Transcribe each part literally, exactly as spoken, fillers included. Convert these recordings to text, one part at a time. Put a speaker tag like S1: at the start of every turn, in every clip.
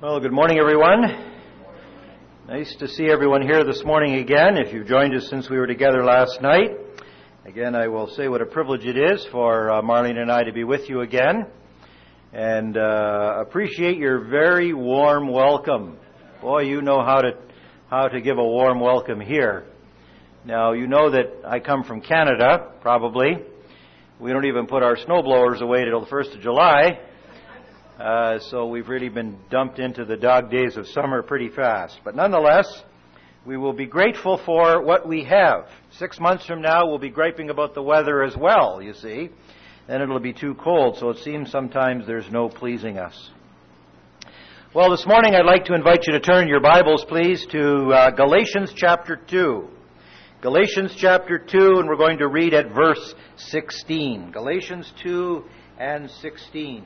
S1: Well, good morning, everyone. Nice to see everyone here this morning again. If you've joined us since we were together last night, again, I will say what a privilege it is for uh, Marlene and I to be with you again, and uh, appreciate your very warm welcome. Boy, you know how to how to give a warm welcome here. Now, you know that I come from Canada, probably. We don't even put our snowblowers away till the first of July. Uh, so we've really been dumped into the dog days of summer pretty fast. But nonetheless, we will be grateful for what we have. Six months from now, we'll be griping about the weather as well, you see. Then it'll be too cold, so it seems sometimes there's no pleasing us. Well, this morning I'd like to invite you to turn your Bibles, please, to uh, Galatians chapter two. Galatians chapter two, and we're going to read at verse sixteen. Galatians two and sixteen.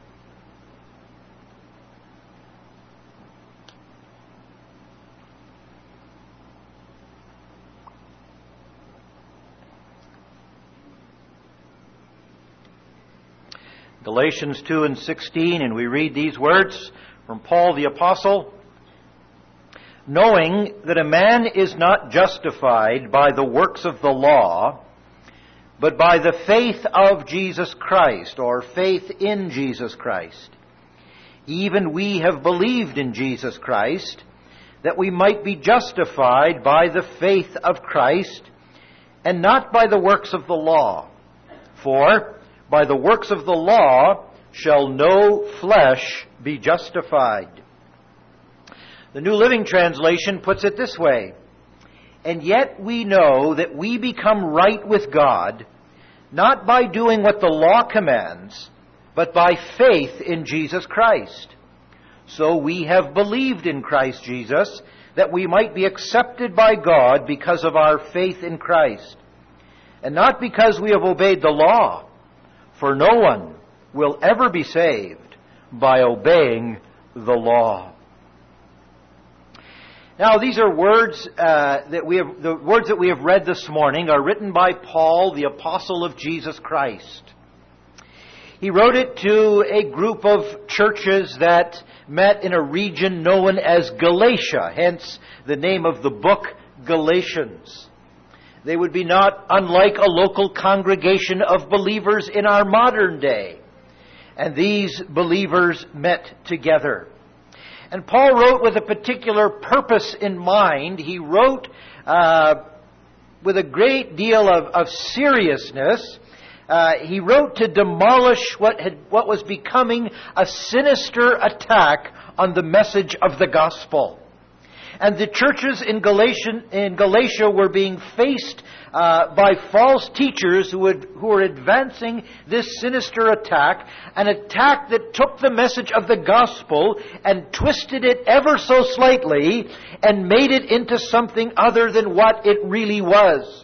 S1: Galatians two and sixteen, and we read these words from Paul the Apostle. Knowing that a man is not justified by the works of the law, but by the faith of Jesus Christ, or faith in Jesus Christ. Even we have believed in Jesus Christ, that we might be justified by the faith of Christ, and not by the works of the law. For by the works of the law shall no flesh be justified. The New Living Translation puts it this way: and yet we know that we become right with God, not by doing what the law commands, but by faith in Jesus Christ. So we have believed in Christ Jesus, that we might be accepted by God because of our faith in Christ, and not because we have obeyed the law. For no one will ever be saved by obeying the law. Now, these are words uh, that we have. The words that we have read this morning are written by Paul, the apostle of Jesus Christ. He wrote it to a group of churches that met in a region known as Galatia, hence the name of the book, Galatians. They would be not unlike a local congregation of believers in our modern day. And these believers met together. And Paul wrote with a particular purpose in mind. He wrote uh, with a great deal of, of seriousness. Uh, he wrote to demolish what had what was becoming a sinister attack on the message of the gospel. And the churches in Galatia, in Galatia were being faced uh, by false teachers who, would, who were advancing this sinister attack, an attack that took the message of the gospel and twisted it ever so slightly and made it into something other than what it really was.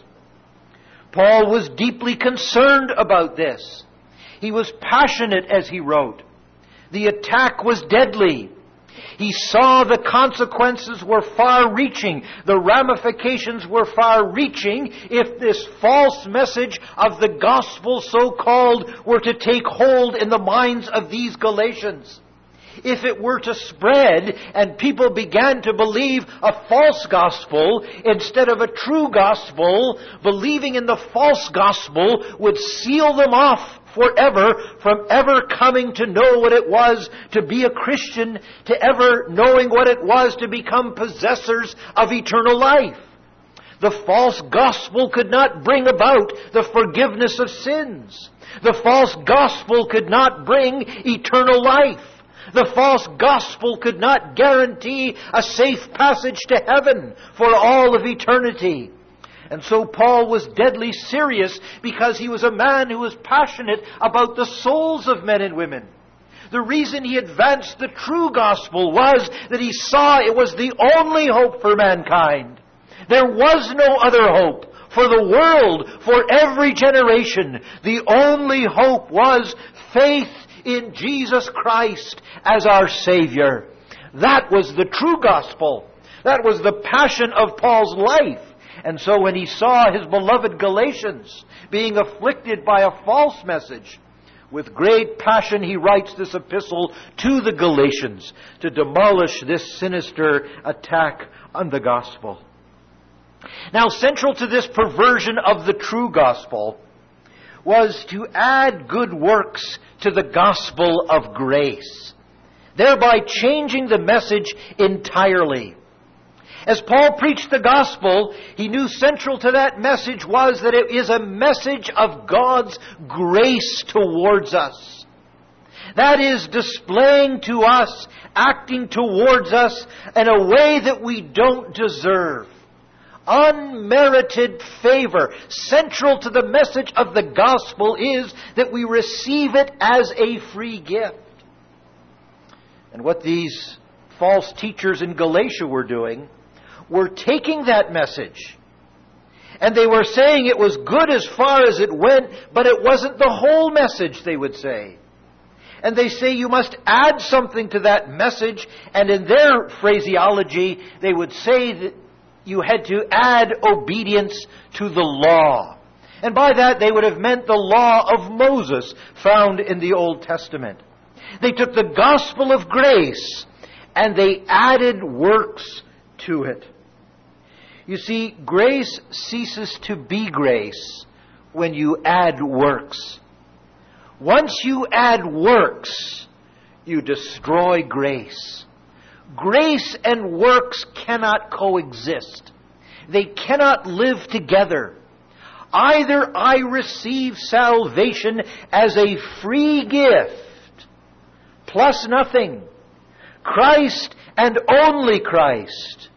S1: Paul was deeply concerned about this. He was passionate as he wrote. The attack was deadly. He saw the consequences were far-reaching. The ramifications were far-reaching if this false message of the gospel, so-called, were to take hold in the minds of these Galatians. If it were to spread and people began to believe a false gospel instead of a true gospel, believing in the false gospel would seal them off forever from ever coming to know what it was to be a Christian, to ever knowing what it was to become possessors of eternal life. The false gospel could not bring about the forgiveness of sins. The false gospel could not bring eternal life. The false gospel could not guarantee a safe passage to heaven for all of eternity. And so Paul was deadly serious because he was a man who was passionate about the souls of men and women. The reason he advanced the true gospel was that he saw it was the only hope for mankind. There was no other hope for the world, for every generation. The only hope was faith in Jesus Christ as our Savior. That was the true gospel. That was the passion of Paul's life. And so when he saw his beloved Galatians being afflicted by a false message, With great passion he writes this epistle to the Galatians to demolish this sinister attack on the gospel. Now, central to this perversion of the true gospel was to add good works to the gospel of grace, thereby changing the message entirely. As Paul preached the gospel, he knew central to that message was that it is a message of God's grace towards us. That is, displaying to us, acting towards us in a way that we don't deserve. Unmerited favor. Central to the message of the gospel is that we receive it as a free gift. And what these false teachers in Galatia were doing were taking that message, and they were saying it was good as far as it went, but it wasn't the whole message, they would say. And they say you must add something to that message, and in their phraseology, they would say that you had to add obedience to the law. And by that, they would have meant the law of Moses found in the Old Testament. They took the gospel of grace, and they added works to it. You see, grace ceases to be grace when you add works. Once you add works, you destroy grace. Grace and works cannot coexist. They cannot live together. Either I receive salvation as a free gift, plus nothing, Christ and only Christ,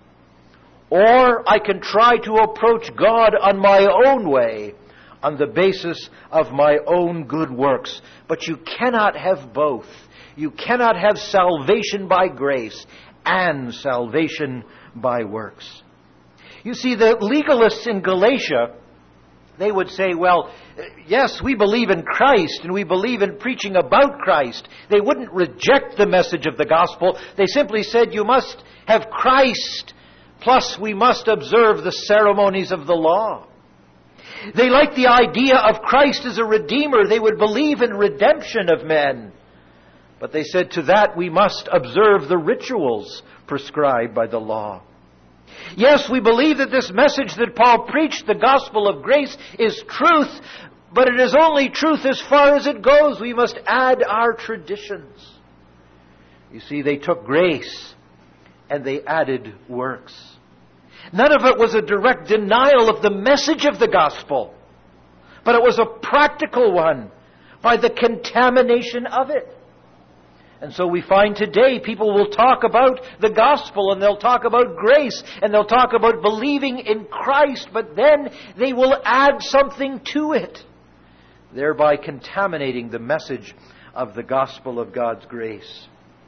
S1: or I can try to approach God on my own way, on the basis of my own good works. But you cannot have both. You cannot have salvation by grace and salvation by works. You see, the legalists in Galatia, they would say, well, yes, we believe in Christ and we believe in preaching about Christ. They wouldn't reject the message of the gospel. They simply said, you must have Christ, plus we must observe the ceremonies of the law. They liked the idea of Christ as a redeemer. They would believe in redemption of men. But they said to that we must observe the rituals prescribed by the law. Yes, we believe that this message that Paul preached, the gospel of grace, is truth, but it is only truth as far as it goes. We must add our traditions. You see, they took grace and they added works. None of it was a direct denial of the message of the gospel, but it was a practical one by the contamination of it. And so we find today people will talk about the gospel and they'll talk about grace and they'll talk about believing in Christ, but then they will add something to it, thereby contaminating the message of the gospel of God's grace.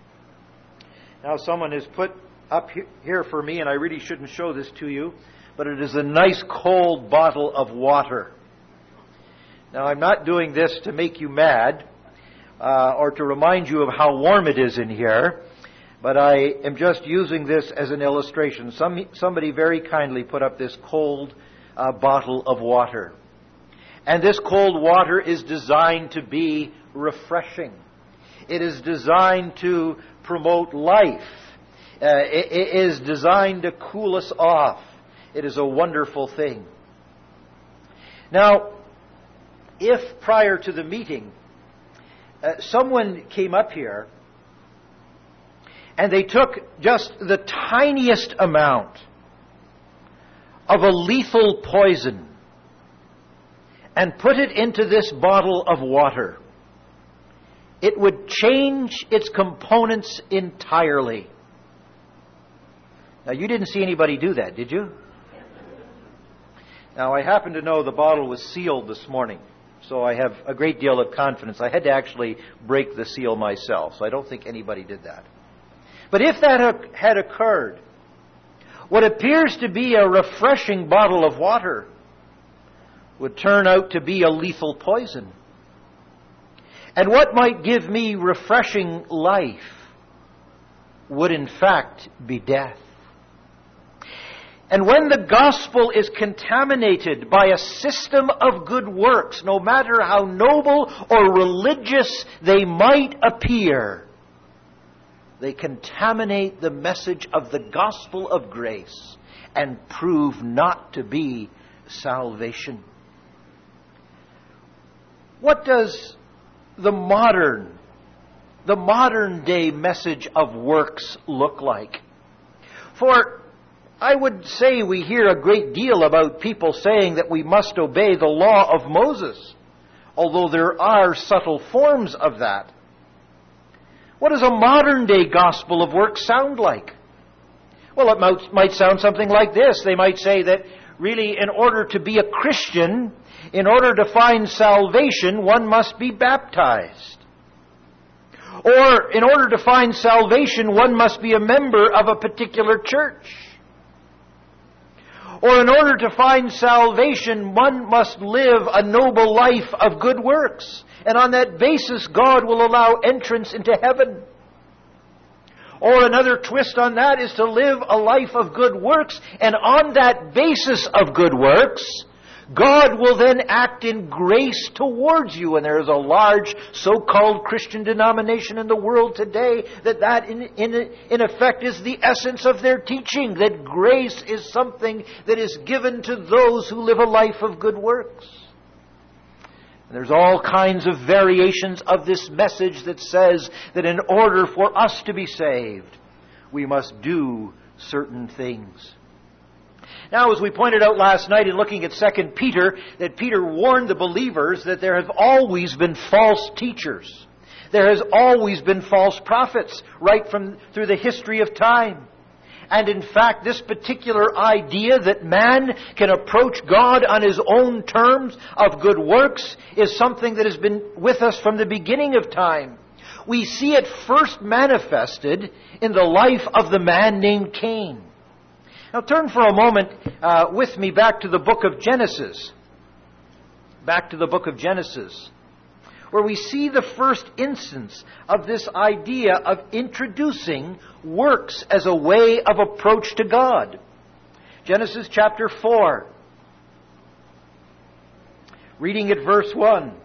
S1: Now someone has put up here for me, and I really shouldn't show this to you, but it is a nice cold bottle of water. Now I'm not doing this to make you mad, Uh, or to remind you of how warm it is in here, but I am just using this as an illustration. Some, somebody very kindly put up this cold uh, bottle of water. And this cold water is designed to be refreshing. It is designed to promote life. Uh, it, it is designed to cool us off. It is a wonderful thing. Now, if prior to the meeting, Uh, someone came up here and they took just the tiniest amount of a lethal poison and put it into this bottle of water, it would change its components entirely. Now, you didn't see anybody do that, did you? Now, I happen to know the bottle was sealed this morning, so I have a great deal of confidence. I had to actually break the seal myself, so I don't think anybody did that. But if that had occurred, what appears to be a refreshing bottle of water would turn out to be a lethal poison. And what might give me refreshing life would in fact be death. And when the gospel is contaminated by a system of good works, no matter how noble or religious they might appear, they contaminate the message of the gospel of grace and prove not to be salvation. What does the modern, the modern day message of works look like? For I would say we hear a great deal about people saying that we must obey the law of Moses, although there are subtle forms of that. What does a modern day gospel of works sound like? Well, it might, might sound something like this. They might say that really in order to be a Christian, in order to find salvation, one must be baptized. Or in order to find salvation, one must be a member of a particular church. Or in order to find salvation, one must live a noble life of good works. And on that basis, God will allow entrance into heaven. Or another twist on that is to live a life of good works. And on that basis of good works, God will then act in grace towards you. And there is a large so-called Christian denomination in the world today that that in, in, in effect is the essence of their teaching, that grace is something that is given to those who live a life of good works. And there's all kinds of variations of this message that says that in order for us to be saved, we must do certain things. Now, as we pointed out last night in looking at Second Peter, that Peter warned the believers that there have always been false teachers. There has always been false prophets right from through the history of time. And in fact, this particular idea that man can approach God on his own terms of good works is something that has been with us from the beginning of time. We see it first manifested in the life of the man named Cain. Now turn for a moment uh, with me back to the book of Genesis. Back to the book of Genesis, where we see the first instance of this idea of introducing works as a way of approach to God. Genesis chapter four. Reading at verse one.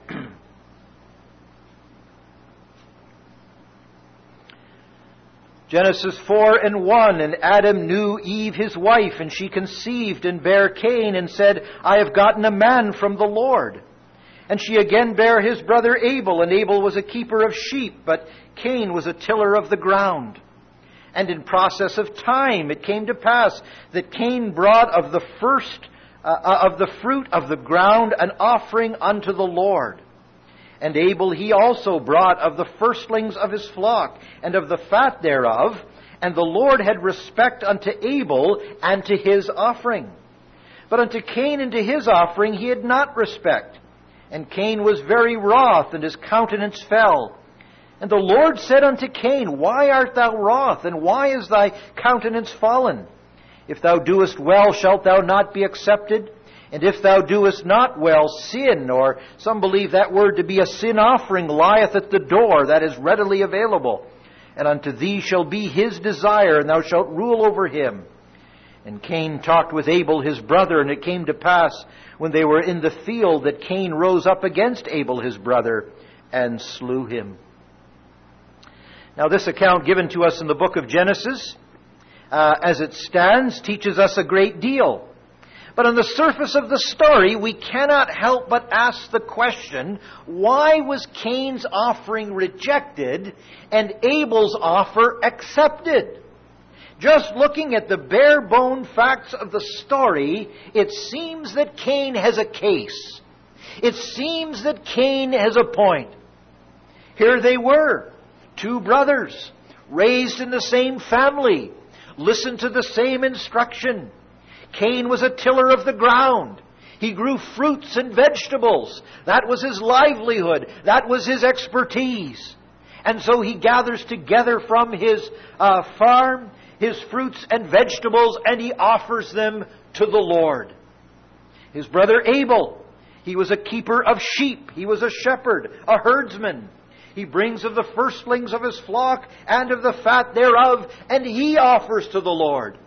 S1: Genesis four and one, and Adam knew Eve his wife, and she conceived and bare Cain, and said, I have gotten a man from the Lord. And she again bare his brother Abel, and Abel was a keeper of sheep, but Cain was a tiller of the ground. And in process of time it came to pass that Cain brought of the first uh, of the fruit of the ground an offering unto the Lord. And Abel he also brought of the firstlings of his flock, and of the fat thereof. And the Lord had respect unto Abel and to his offering. But unto Cain and to his offering he had not respect. And Cain was very wroth, and his countenance fell. And the Lord said unto Cain, Why art thou wroth, and why is thy countenance fallen? If thou doest well, shalt thou not be accepted? And if thou doest not well, sin, or some believe that word to be a sin offering, lieth at the door, that is readily available. And unto thee shall be his desire, and thou shalt rule over him. And Cain talked with Abel his brother, and it came to pass, when they were in the field, that Cain rose up against Abel his brother, and slew him. Now this account given to us in the book of Genesis, uh, as it stands, teaches us a great deal. But on the surface of the story, we cannot help but ask the question, why was Cain's offering rejected and Abel's offer accepted? Just looking at the bare-bone facts of the story, it seems that Cain has a case. It seems that Cain has a point. Here they were, two brothers, raised in the same family, listened to the same instruction. Cain was a tiller of the ground. He grew fruits and vegetables. That was his livelihood. That was his expertise. And so he gathers together from his uh, farm his fruits and vegetables, and he offers them to the Lord. His brother Abel, he was a keeper of sheep. He was a shepherd, a herdsman. He brings of the firstlings of his flock and of the fat thereof, and he offers to the Lord.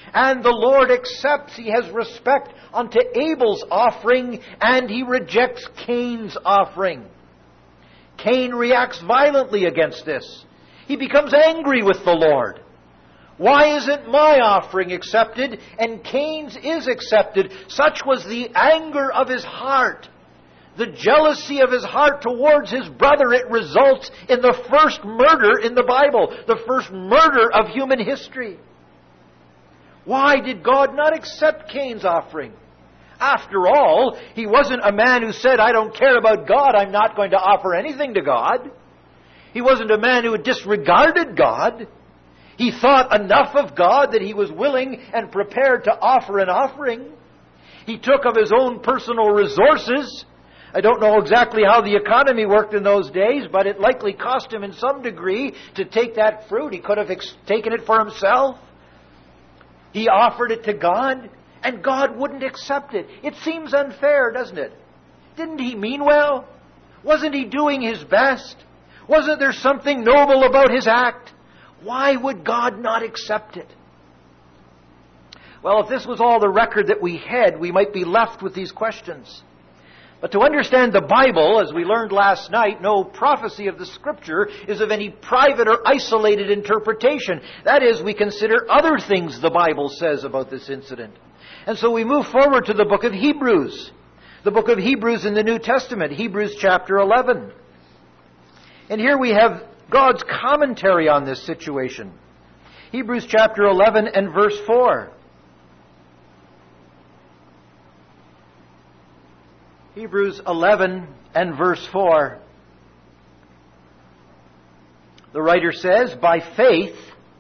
S1: And the Lord accepts, He has respect unto Abel's offering, and He rejects Cain's offering. Cain reacts violently against this. He becomes angry with the Lord. Why isn't my offering accepted and Cain's is accepted? Such was the anger of his heart. The jealousy of his heart towards his brother. It results in the first murder in the Bible. The first murder of human history. Why did God not accept Cain's offering? After all, he wasn't a man who said, I don't care about God, I'm not going to offer anything to God. He wasn't a man who disregarded God. He thought enough of God that he was willing and prepared to offer an offering. He took of his own personal resources. I don't know exactly how the economy worked in those days, but it likely cost him in some degree to take that fruit. He could have ex- taken it for himself. He offered it to God, and God wouldn't accept it. It seems unfair, doesn't it? Didn't he mean well? Wasn't he doing his best? Wasn't there something noble about his act? Why would God not accept it? Well, if this was all the record that we had, we might be left with these questions. But to understand the Bible, as we learned last night, no prophecy of the Scripture is of any private or isolated interpretation. That is, we consider other things the Bible says about this incident. And so we move forward to the book of Hebrews. The book of Hebrews in the New Testament, Hebrews chapter eleven. And here we have God's commentary on this situation. Hebrews chapter eleven and verse four. Hebrews eleven and verse four. The writer says, by faith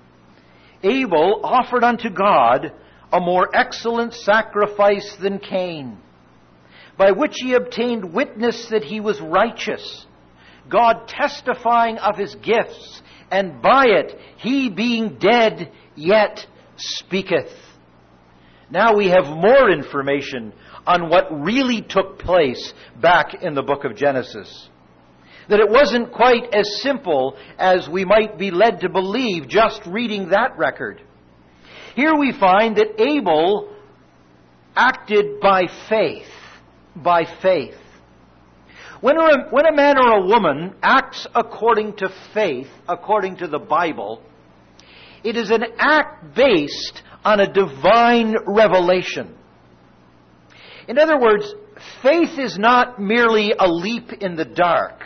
S1: Abel offered unto God a more excellent sacrifice than Cain, by which he obtained witness that he was righteous, God testifying of his gifts, and by it he being dead yet speaketh. Now we have more information on what really took place back in the book of Genesis. That it wasn't quite as simple as we might be led to believe just reading that record. Here we find that Abel acted by faith. By faith. When a, when a man or a woman acts according to faith, according to the Bible, it is an act based on a divine revelation. In other words, faith is not merely a leap in the dark.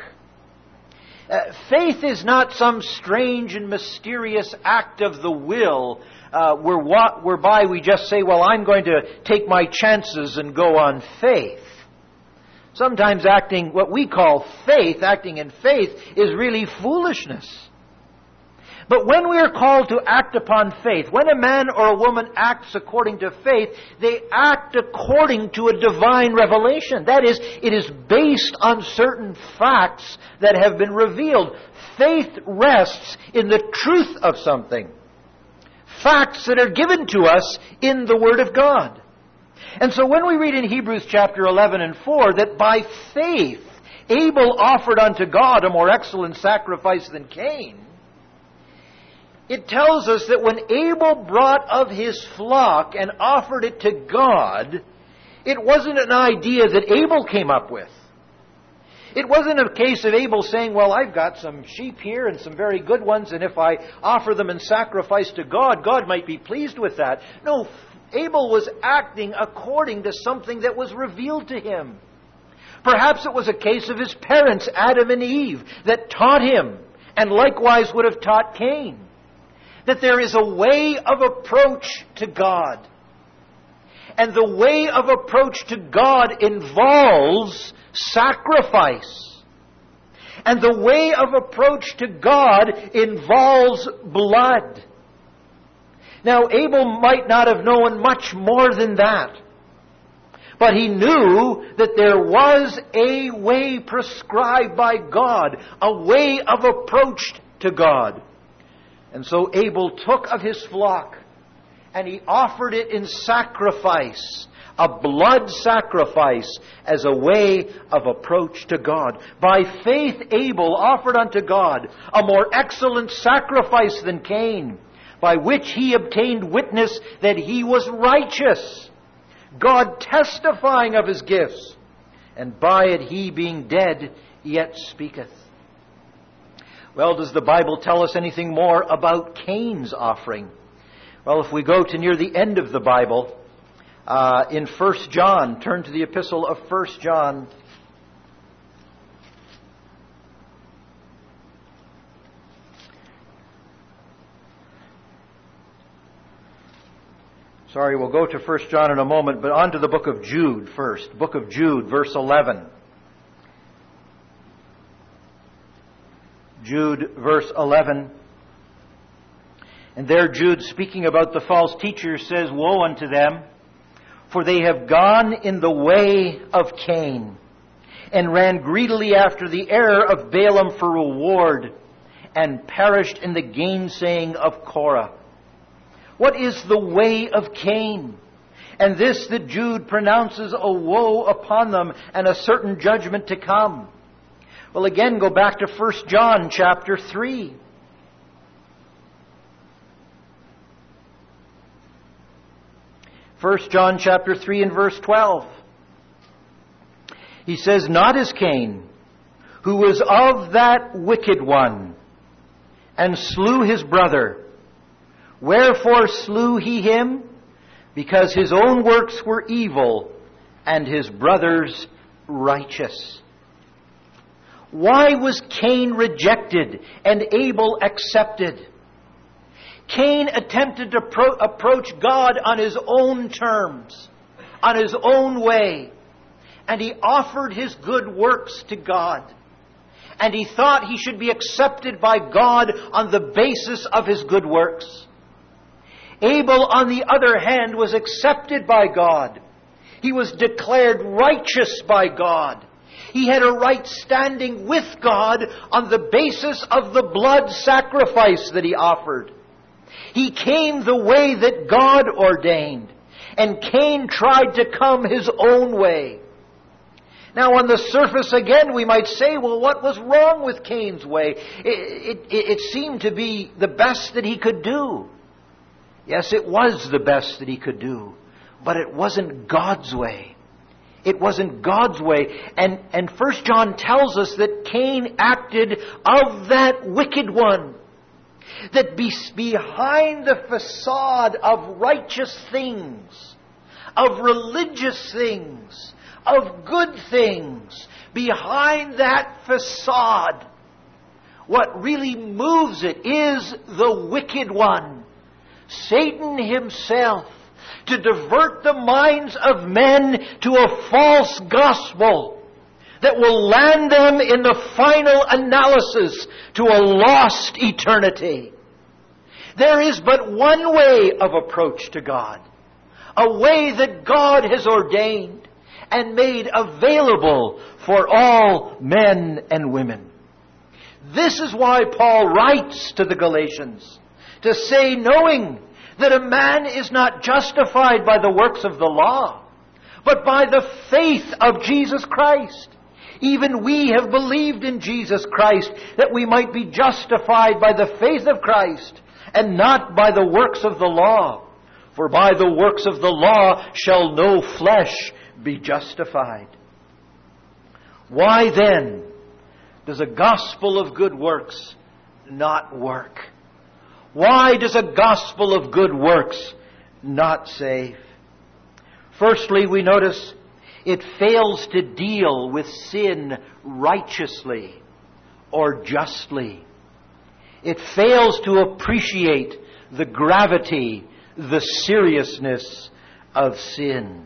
S1: Uh, faith is not some strange and mysterious act of the will uh, where, whereby we just say, well, I'm going to take my chances and go on faith. Sometimes acting, what we call faith, acting in faith, is really foolishness. But when we are called to act upon faith, when a man or a woman acts according to faith, they act according to a divine revelation. That is, it is based on certain facts that have been revealed. Faith rests in the truth of something. Facts that are given to us in the Word of God. And so when we read in Hebrews chapter eleven and four that by faith Abel offered unto God a more excellent sacrifice than Cain, it tells us that when Abel brought of his flock and offered it to God, it wasn't an idea that Abel came up with. It wasn't a case of Abel saying, well, I've got some sheep here and some very good ones, and if I offer them in sacrifice to God, God might be pleased with that. No, Abel was acting according to something that was revealed to him. Perhaps it was a case of his parents, Adam and Eve, that taught him, and likewise would have taught Cain, that there is a way of approach to God. And the way of approach to God involves sacrifice. And the way of approach to God involves blood. Now, Abel might not have known much more than that. But he knew that there was a way prescribed by God, a way of approach to God. And so Abel took of his flock and he offered it in sacrifice, a blood sacrifice, as a way of approach to God. By faith Abel offered unto God a more excellent sacrifice than Cain, by which he obtained witness that he was righteous, God testifying of his gifts, and by it he, being dead, yet speaketh. Well, does the Bible tell us anything more about Cain's offering? Well, if we go to near the end of the Bible, uh, in First John, turn to the epistle of First John. Sorry, we'll go to First John in a moment, but on to the book of Jude first. Book of Jude, verse eleven. Jude, verse eleven. And there Jude, speaking about the false teachers, says, Woe unto them, for they have gone in the way of Cain, and ran greedily after the error of Balaam for reward, and perished in the gainsaying of Korah. What is the way of Cain? And this that Jude pronounces a woe upon them and a certain judgment to come. Well, again, go back to First John chapter three. First John chapter three and verse twelve. He says, Not as Cain, who was of that wicked one, and slew his brother. Wherefore slew he him? Because his own works were evil, and his brother's righteous. Why was Cain rejected and Abel accepted? Cain attempted to pro- approach God on his own terms, on his own way, and he offered his good works to God. And he thought he should be accepted by God on the basis of his good works. Abel, on the other hand, was accepted by God. He was declared righteous by God. He had a right standing with God on the basis of the blood sacrifice that he offered. He came the way that God ordained, and Cain tried to come his own way. Now, on the surface, again, we might say, well, what was wrong with Cain's way? It, it, it seemed to be the best that he could do. Yes, it was the best that he could do, but it wasn't God's way. It wasn't God's way. And, and First John tells us that Cain acted of that wicked one. That be, behind the facade of righteous things, of religious things, of good things, behind that facade, what really moves it is the wicked one, Satan himself, to divert the minds of men to a false gospel that will land them in the final analysis to a lost eternity. There is but one way of approach to God, a way that God has ordained and made available for all men and women. This is why Paul writes to the Galatians, to say, knowing that a man is not justified by the works of the law, but by the faith of Jesus Christ. Even we have believed in Jesus Christ, that we might be justified by the faith of Christ, and not by the works of the law. For by the works of the law shall no flesh be justified. Why then does a gospel of good works not work? Why does a gospel of good works not save? Firstly, we notice it fails to deal with sin righteously or justly. It fails to appreciate the gravity, the seriousness of sin.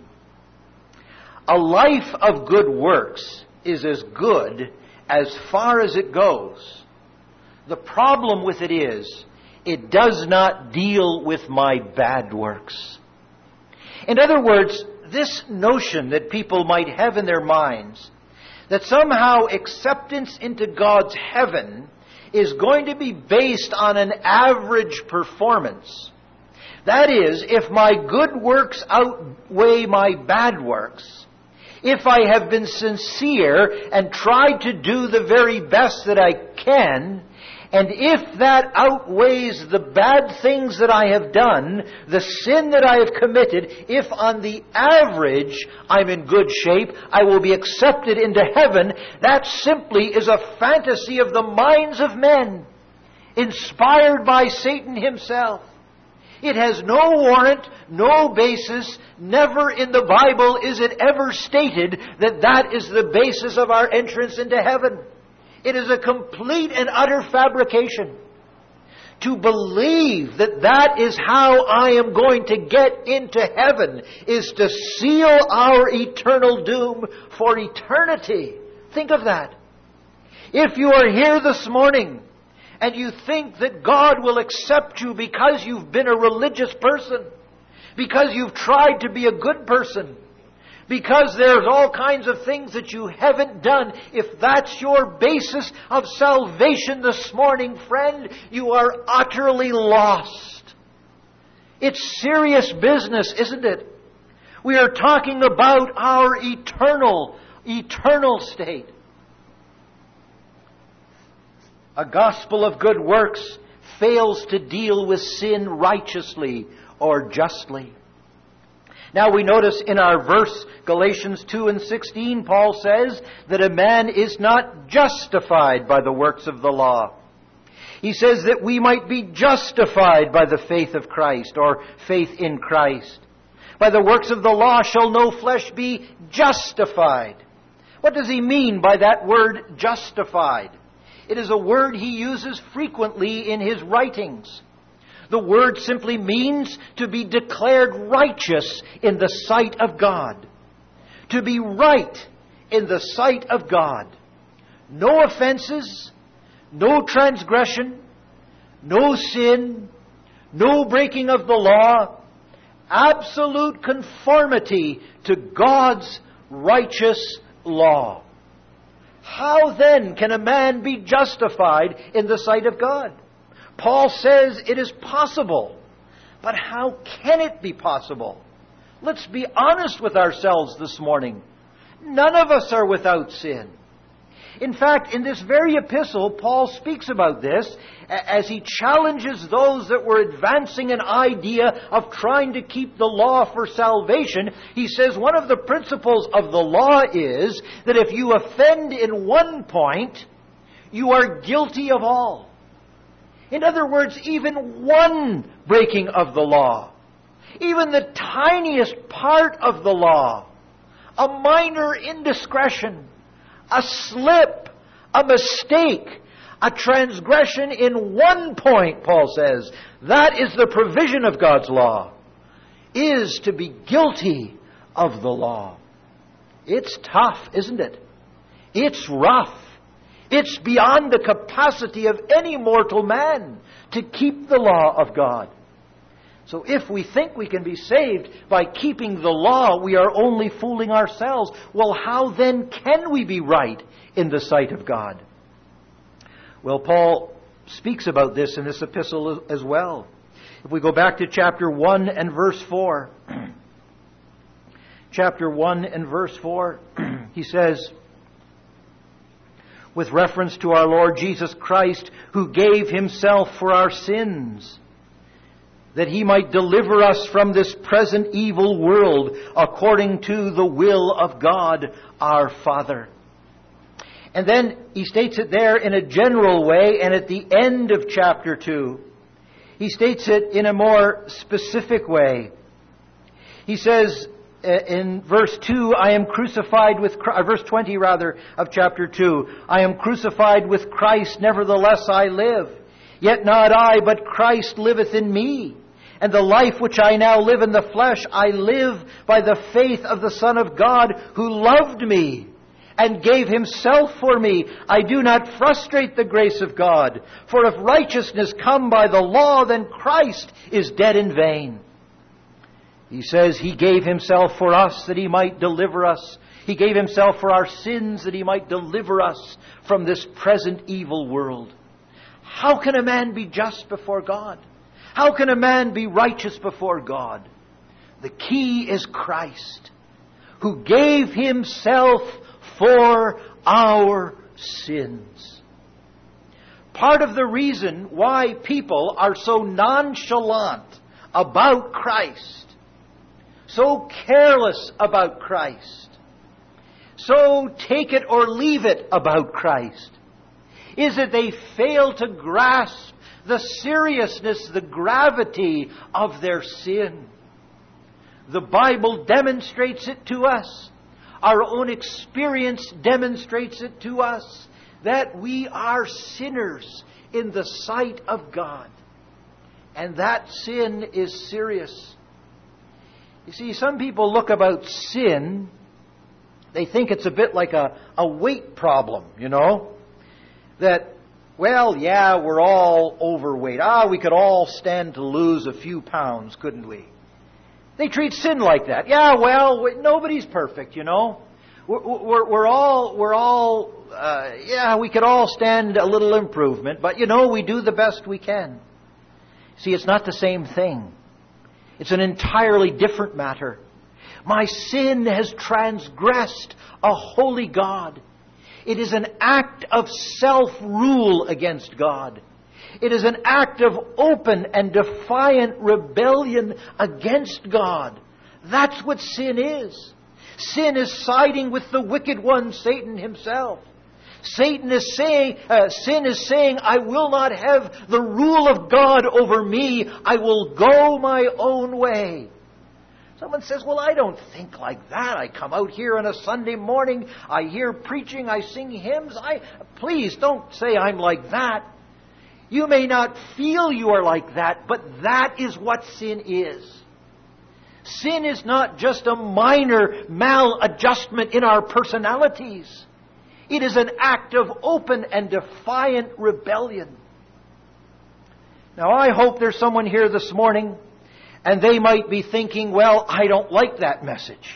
S1: A life of good works is as good as far as it goes. The problem with it is, it does not deal with my bad works. In other words, this notion that people might have in their minds that somehow acceptance into God's heaven is going to be based on an average performance. That is, if my good works outweigh my bad works, if I have been sincere and tried to do the very best that I can, And if that outweighs the bad things that I have done, the sin that I have committed, if on the average I'm in good shape, I will be accepted into heaven, that simply is a fantasy of the minds of men, inspired by Satan himself. It has no warrant, no basis. Never in the Bible is it ever stated that that is the basis of our entrance into heaven. It is a complete and utter fabrication. To believe that that is how I am going to get into heaven is to seal our eternal doom for eternity. Think of that. If you are here this morning and you think that God will accept you because you've been a religious person, because you've tried to be a good person, because there's all kinds of things that you haven't done, if that's your basis of salvation this morning, friend, you are utterly lost. It's serious business, isn't it? We are talking about our eternal, eternal state. A gospel of good works fails to deal with sin righteously or justly. Now we notice in our verse, Galatians two and sixteen, Paul says that a man is not justified by the works of the law. He says that we might be justified by the faith of Christ, or faith in Christ. By the works of the law shall no flesh be justified. What does he mean by that word justified? It is a word he uses frequently in his writings. The word simply means to be declared righteous in the sight of God. To be right in the sight of God. No offenses, no transgression, no sin, no breaking of the law. Absolute conformity to God's righteous law. How then can a man be justified in the sight of God? Paul says it is possible. But how can it be possible? Let's be honest with ourselves this morning. None of us are without sin. In fact, in this very epistle, Paul speaks about this as he challenges those that were advancing an idea of trying to keep the law for salvation. He says one of the principles of the law is that if you offend in one point, you are guilty of all. In other words, even one breaking of the law, even the tiniest part of the law, a minor indiscretion, a slip, a mistake, a transgression in one point, Paul says, that is the provision of God's law, is to be guilty of the law. It's tough, isn't it? It's rough. It's beyond the capacity of any mortal man to keep the law of God. So if we think we can be saved by keeping the law, we are only fooling ourselves. Well, how then can we be right in the sight of God? Well, Paul speaks about this in this epistle as well. If we go back to chapter one and verse four. Chapter one and verse four, he says, with reference to our Lord Jesus Christ, who gave himself for our sins, that he might deliver us from this present evil world, according to the will of God our Father. And then he states it there in a general way, and at the end of chapter two, he states it in a more specific way. He says in verse two, I am crucified with Christ, verse twenty rather of chapter two, I am crucified with Christ, nevertheless I live. Yet not I, but Christ liveth in me. And the life which I now live in the flesh, I live by the faith of the Son of God, who loved me and gave himself for me. I do not frustrate the grace of God. For if righteousness come by the law, then Christ is dead in vain. He says he gave himself for us that he might deliver us. He gave himself for our sins that he might deliver us from this present evil world. How can a man be just before God? How can a man be righteous before God? The key is Christ, who gave himself for our sins. Part of the reason why people are so nonchalant about Christ, so careless about Christ, so take it or leave it about Christ, is that they fail to grasp the seriousness, the gravity of their sin. The Bible demonstrates it to us. Our own experience demonstrates it to us, that we are sinners in the sight of God. And that sin is serious. You see, some people look about sin, they think it's a bit like a, a weight problem, you know? That, well, yeah, we're all overweight. Ah, we could all stand to lose a few pounds, couldn't we? They treat sin like that. Yeah, well, nobody's perfect, you know. We're, we're, we're all, we're all, uh, yeah, we could all stand a little improvement, but you know, we do the best we can. See, it's not the same thing. It's an entirely different matter. My sin has transgressed a holy God. It is an act of self-rule against God. It is an act of open and defiant rebellion against God. That's what sin is. Sin is siding with the wicked one, Satan himself. Satan is saying, uh, sin is saying, I will not have the rule of God over me. I will go my own way. Someone says, well, I don't think like that. I come out here on a Sunday morning. I hear preaching. I sing hymns. I Please don't say I'm like that. You may not feel you are like that, but that is what sin is. Sin is not just a minor maladjustment in our personalities. It is an act of open and defiant rebellion. Now, I hope there's someone here this morning, and they might be thinking, well, I don't like that message.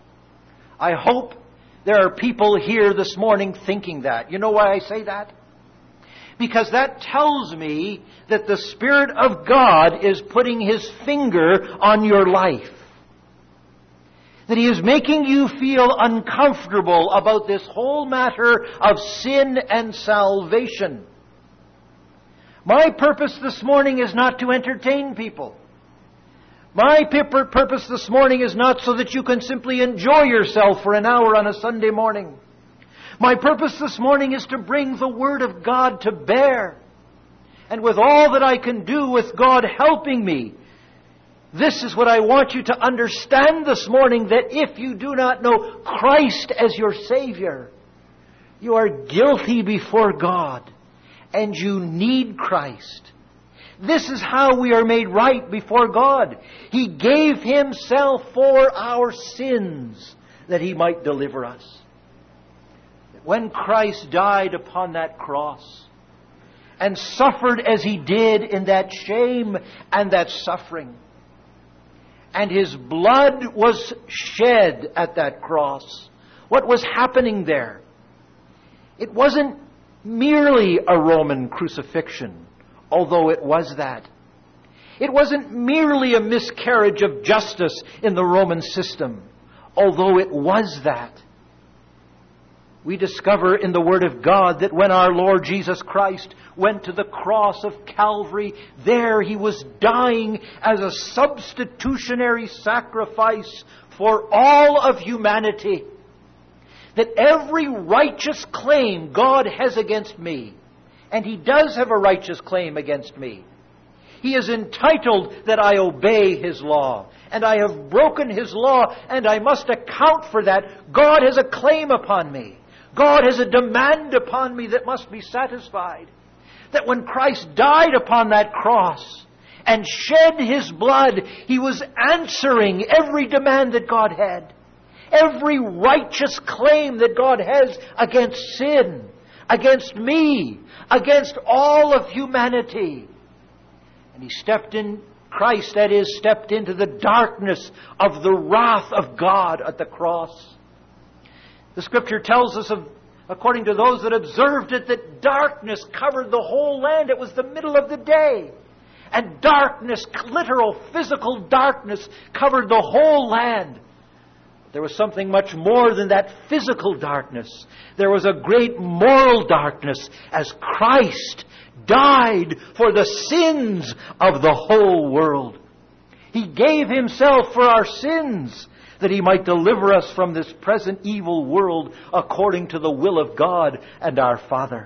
S1: I hope there are people here this morning thinking that. You know why I say that? Because that tells me that the Spirit of God is putting His finger on your life. That He is making you feel uncomfortable about this whole matter of sin and salvation. My purpose this morning is not to entertain people. My purpose this morning is not so that you can simply enjoy yourself for an hour on a Sunday morning. My purpose this morning is to bring the Word of God to bear. And with all that I can do, with God helping me, this is what I want you to understand this morning, that if you do not know Christ as your Savior, you are guilty before God, and you need Christ. This is how we are made right before God. He gave Himself for our sins, that He might deliver us. When Christ died upon that cross, and suffered as He did in that shame and that suffering, and His blood was shed at that cross, what was happening there? It wasn't merely a Roman crucifixion, although it was that. It wasn't merely a miscarriage of justice in the Roman system, although it was that. We discover in the Word of God that when our Lord Jesus Christ went to the cross of Calvary, there He was dying as a substitutionary sacrifice for all of humanity. That every righteous claim God has against me, and He does have a righteous claim against me, He is entitled that I obey His law. And I have broken His law, and I must account for that. God has a claim upon me. God has a demand upon me that must be satisfied. That when Christ died upon that cross and shed His blood, He was answering every demand that God had. Every righteous claim that God has against sin, against me, against all of humanity. And He stepped in, Christ that is, stepped into the darkness of the wrath of God at the cross. The Scripture tells us, of, according to those that observed it, that darkness covered the whole land. It was the middle of the day. And darkness, literal, physical darkness, covered the whole land. There was something much more than that physical darkness. There was a great moral darkness as Christ died for the sins of the whole world. He gave Himself for our sins, that He might deliver us from this present evil world according to the will of God and our Father.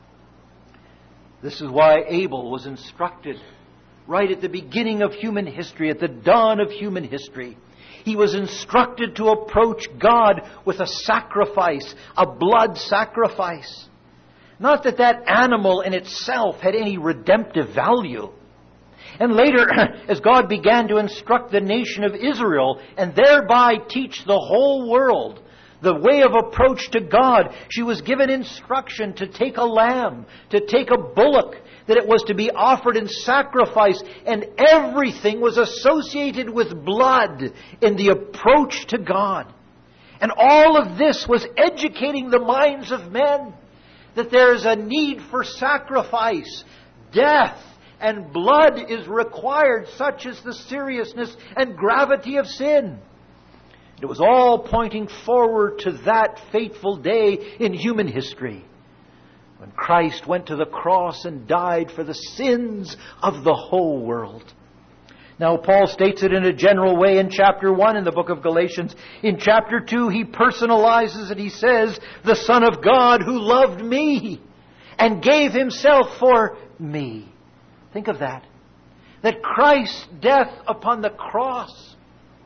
S1: This is why Abel was instructed right at the beginning of human history, at the dawn of human history. He was instructed to approach God with a sacrifice, a blood sacrifice. Not that that animal in itself had any redemptive value. And later, as God began to instruct the nation of Israel and thereby teach the whole world the way of approach to God, she was given instruction to take a lamb, to take a bullock, that it was to be offered in sacrifice, and everything was associated with blood in the approach to God. And all of this was educating the minds of men that there is a need for sacrifice, death, and blood is required, such is the seriousness and gravity of sin. It was all pointing forward to that fateful day in human history, when Christ went to the cross and died for the sins of the whole world. Now, Paul states it in a general way in chapter one in the book of Galatians. In chapter two, he personalizes it. He says, the Son of God who loved me and gave Himself for me. Think of that. That Christ's death upon the cross,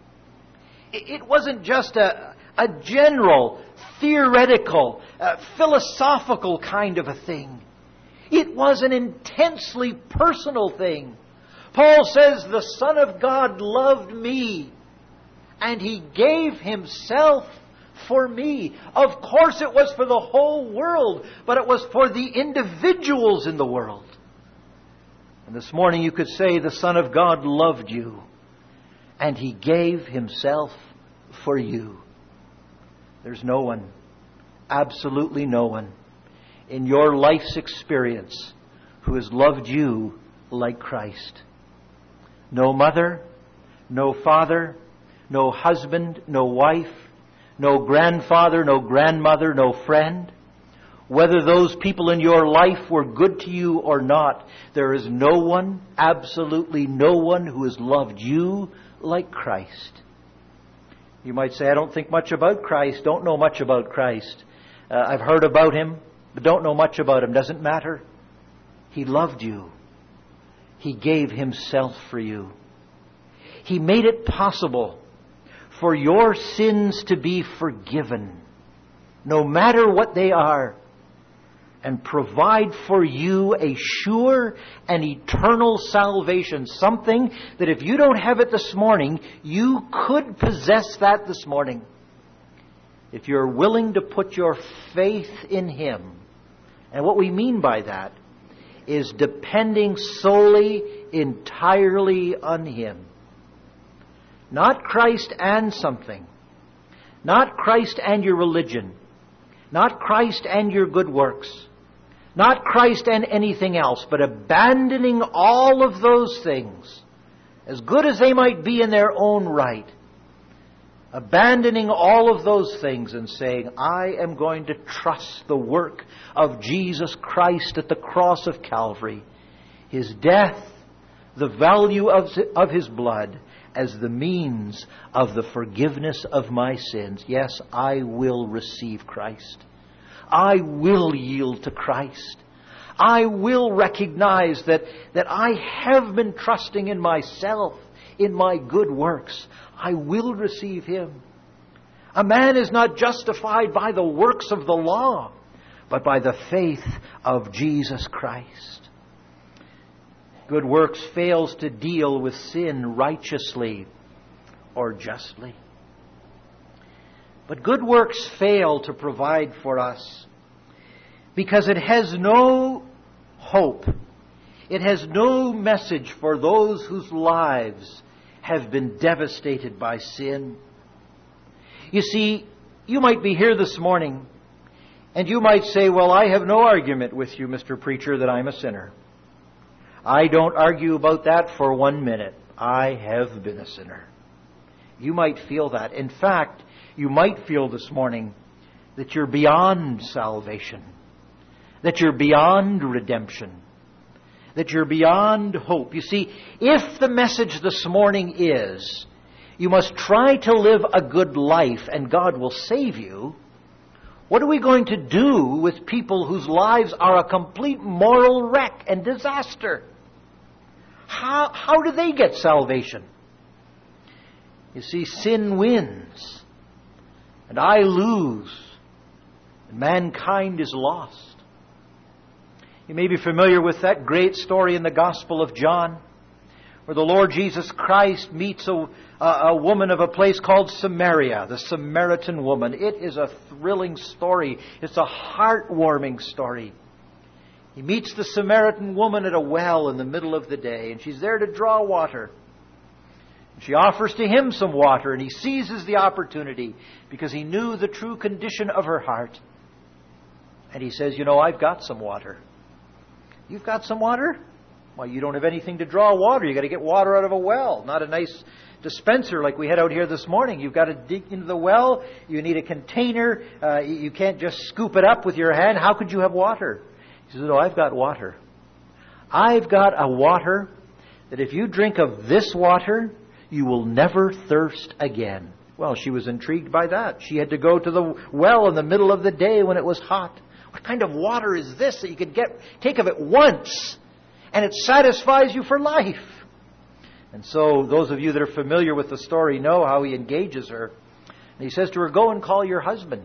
S1: it wasn't just a, a general, theoretical, uh, philosophical kind of a thing. It was an intensely personal thing. Paul says, the Son of God loved me, and He gave Himself for me. Of course it was for the whole world, but it was for the individuals in the world. And this morning you could say, the Son of God loved you, and He gave Himself for you. There's no one, absolutely no one, in your life's experience who has loved you like Christ. No mother, no father, no husband, no wife, no grandfather, no grandmother, no friend. Whether those people in your life were good to you or not, there is no one, absolutely no one, who has loved you like Christ. You might say, I don't think much about Christ, don't know much about Christ. Uh, I've heard about Him, but don't know much about Him. Doesn't matter. He loved you. He gave Himself for you. He made it possible for your sins to be forgiven, no matter what they are, and provide for you a sure and eternal salvation. Something that if you don't have it this morning, you could possess that this morning. If you're willing to put your faith in Him. And what we mean by that is depending solely, entirely on Him. Not Christ and something. Not Christ and your religion. Not Christ and your good works. Not Christ and anything else, but abandoning all of those things, as good as they might be in their own right. Abandoning all of those things and saying, I am going to trust the work of Jesus Christ at the cross of Calvary. His death, the value of, of His blood, as the means of the forgiveness of my sins. Yes, I will receive Christ. I will yield to Christ. I will recognize that, that I have been trusting in myself, in my good works. I will receive Him. A man is not justified by the works of the law, but by the faith of Jesus Christ. Good works fails to deal with sin righteously or justly. But good works fail to provide for us because it has no hope. It has no message for those whose lives have been devastated by sin. You see, you might be here this morning and you might say, well, I have no argument with you, Mister Preacher, that I'm a sinner. I don't argue about that for one minute. I have been a sinner. You might feel that. In fact, you might feel this morning that you're beyond salvation, that you're beyond redemption, that you're beyond hope. You see, if the message this morning is, you must try to live a good life and God will save you, what are we going to do with people whose lives are a complete moral wreck and disaster? How, how do they get salvation? You see, sin wins, and I lose, and mankind is lost. You may be familiar with that great story in the Gospel of John, where the Lord Jesus Christ meets a, a, a woman of a place called Samaria, the Samaritan woman. It is a thrilling story. It's a heartwarming story. He meets the Samaritan woman at a well in the middle of the day, and she's there to draw water. She offers to him some water, and he seizes the opportunity because he knew the true condition of her heart. And he says, you know, I've got some water. You've got some water? Well, you don't have anything to draw water. You've got to get water out of a well, not a nice dispenser like we had out here this morning. You've got to dig into the well. You need a container. Uh, you can't just scoop it up with your hand. How could you have water? He says, no, I've got water. I've got a water that if you drink of this water, you will never thirst again. Well, she was intrigued by that. She had to go to the well in the middle of the day when it was hot. What kind of water is this that you could get take of it once and it satisfies you for life? And so those of you that are familiar with the story know how he engages her. And he says to her, go and call your husband.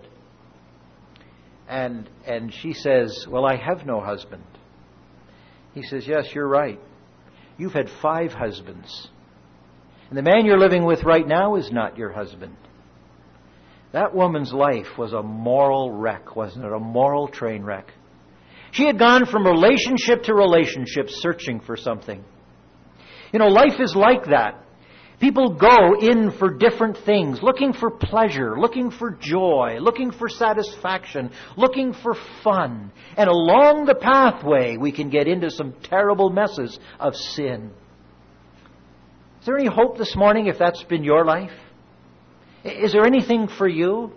S1: And and she says, well, I have no husband. He says, yes, you're right. You've had five husbands. And the man you're living with right now is not your husband. That woman's life was a moral wreck, wasn't it? A moral train wreck. She had gone from relationship to relationship searching for something. You know, life is like that. People go in for different things, looking for pleasure, looking for joy, looking for satisfaction, looking for fun. And along the pathway, we can get into some terrible messes of sin. Is there any hope this morning if that's been your life? Is there anything for you?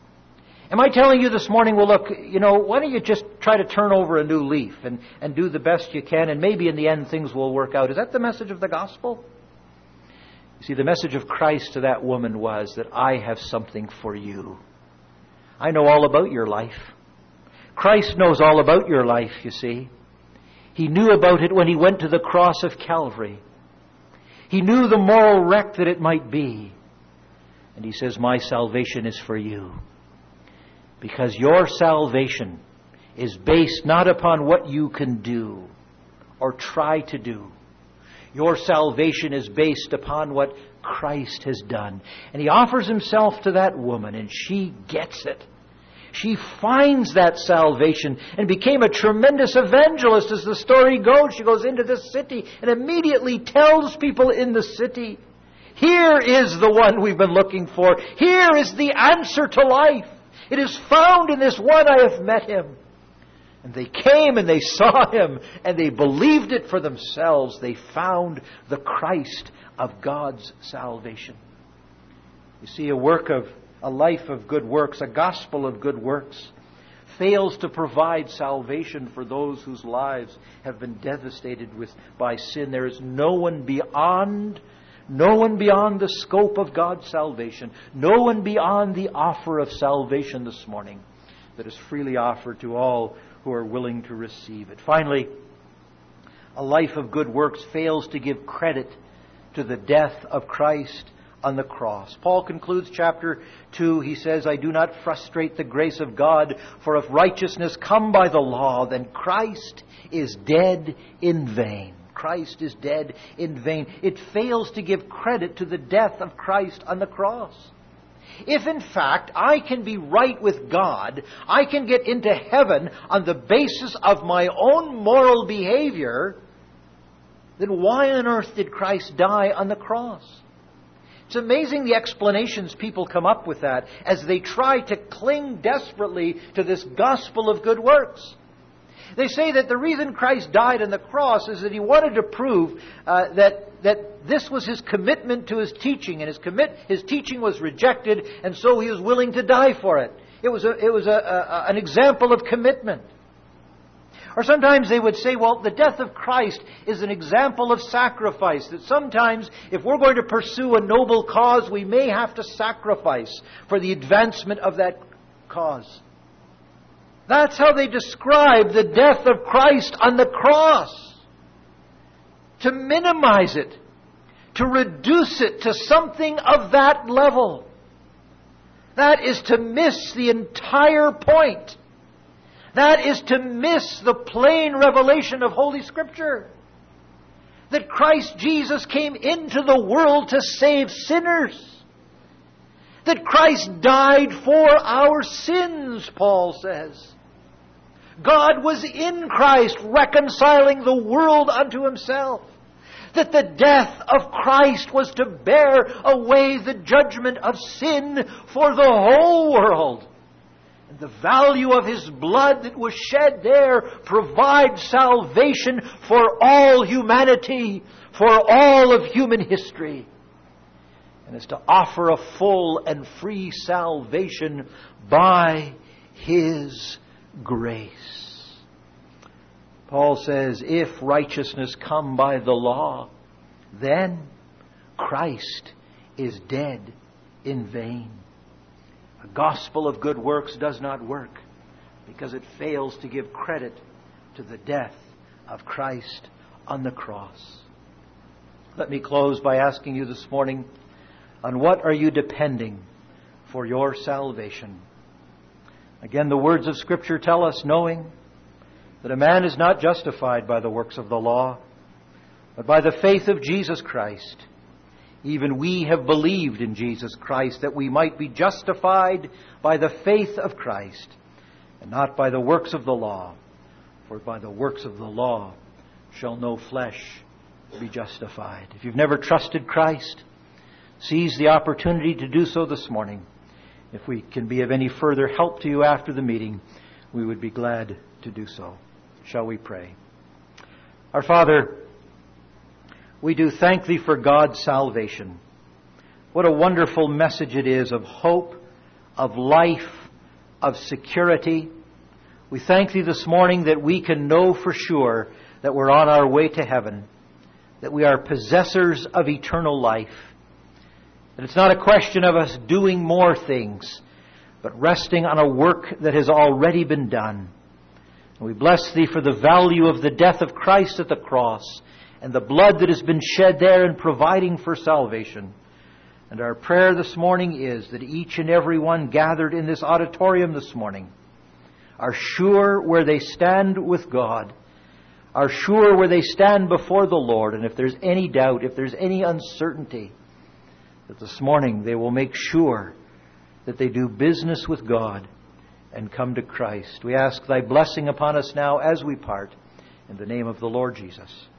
S1: Am I telling you this morning, well, look, you know, why don't you just try to turn over a new leaf and, and do the best you can, and maybe in the end things will work out? Is that the message of the gospel? You see, the message of Christ to that woman was that I have something for you. I know all about your life. Christ knows all about your life, you see. He knew about it when he went to the cross of Calvary. He knew the moral wreck that it might be. And he says, my salvation is for you. Because your salvation is based not upon what you can do or try to do. Your salvation is based upon what Christ has done. And he offers himself to that woman, and she gets it. She finds that salvation and became a tremendous evangelist as the story goes. She goes into this city and immediately tells people in the city, here is the one we've been looking for. Here is the answer to life. It is found in this one. I have met him. And they came and they saw him and they believed it for themselves. They found the Christ of God's salvation. You see, a work of a life of good works, a gospel of good works, fails to provide salvation for those whose lives have been devastated with by sin. There is no one beyond, no one beyond the scope of God's salvation, no one beyond the offer of salvation this morning that is freely offered to all who are willing to receive it. Finally, a life of good works fails to give credit to the death of Christ on the cross. Paul concludes chapter two. He says, I do not frustrate the grace of God, for if righteousness come by the law, then Christ is dead in vain. Christ is dead in vain. It fails to give credit to the death of Christ on the cross. If in fact I can be right with God, I can get into heaven on the basis of my own moral behavior, then why on earth did Christ die on the cross? It's amazing the explanations people come up with that as they try to cling desperately to this gospel of good works. They say that the reason Christ died on the cross is that He wanted to prove uh, that that this was His commitment to His teaching, and His commit His teaching was rejected, and so He was willing to die for it. It was a, it was a, a, an example of commitment. Or sometimes they would say, well, the death of Christ is an example of sacrifice. That sometimes, if we're going to pursue a noble cause, we may have to sacrifice for the advancement of that cause. That's how they describe the death of Christ on the cross. To minimize it. To reduce it to something of that level. That is to miss the entire point. That is to miss the plain revelation of Holy Scripture. That Christ Jesus came into the world to save sinners. That Christ died for our sins, Paul says. God was in Christ reconciling the world unto Himself. That the death of Christ was to bear away the judgment of sin for the whole world. And the value of His blood that was shed there provides salvation for all humanity, for all of human history. And is to offer a full and free salvation by His grace. Paul says, if righteousness come by the law, then Christ is dead in vain. The gospel of good works does not work because it fails to give credit to the death of Christ on the cross. Let me close by asking you this morning, on what are you depending for your salvation? Again, the words of Scripture tell us, knowing that a man is not justified by the works of the law, but by the faith of Jesus Christ. Even we have believed in Jesus Christ, that we might be justified by the faith of Christ, and not by the works of the law. For by the works of the law shall no flesh be justified. If you've never trusted Christ, seize the opportunity to do so this morning. If we can be of any further help to you after the meeting, we would be glad to do so. Shall we pray? Our Father, we do thank Thee for God's salvation. What a wonderful message it is of hope, of life, of security. We thank Thee this morning that we can know for sure that we're on our way to heaven, that we are possessors of eternal life, that it's not a question of us doing more things, but resting on a work that has already been done. And we bless Thee for the value of the death of Christ at the cross and the blood that has been shed there in providing for salvation. And our prayer this morning is that each and every one gathered in this auditorium this morning are sure where they stand with God, are sure where they stand before the Lord. And if there's any doubt, if there's any uncertainty, that this morning they will make sure that they do business with God and come to Christ. We ask Thy blessing upon us now as we part. In the name of the Lord Jesus.